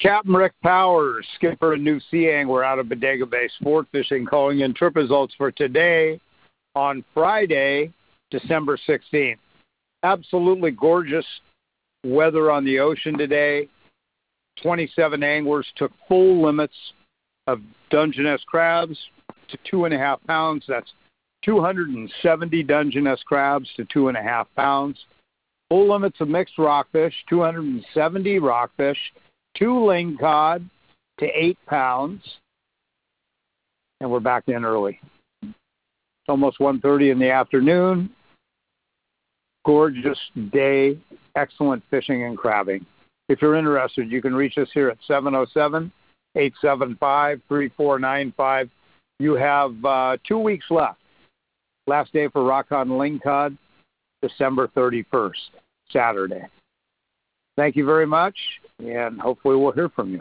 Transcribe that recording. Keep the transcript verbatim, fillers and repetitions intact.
Captain Rick Powers, skipper and new sea angler out of Bodega Bay Sport Fishing, calling in trip results for today on Friday, December sixteenth. Absolutely gorgeous weather on the ocean today. twenty-seven anglers took full limits of Dungeness crabs to two and a half pounds. That's two hundred seventy Dungeness crabs to two and a half pounds. Full limits of mixed rockfish, two hundred seventy rockfish, two lingcod to eight pounds. And we're back in early. It's almost one thirty in the afternoon. Gorgeous day. Excellent fishing and crabbing. If you're interested, you can reach us here at seven oh seven, eight seven five, three four nine five. You have uh, two weeks left. Last day for rock on lingcod, December thirty-first, Saturday. Thank you very much, and hopefully we'll hear from you.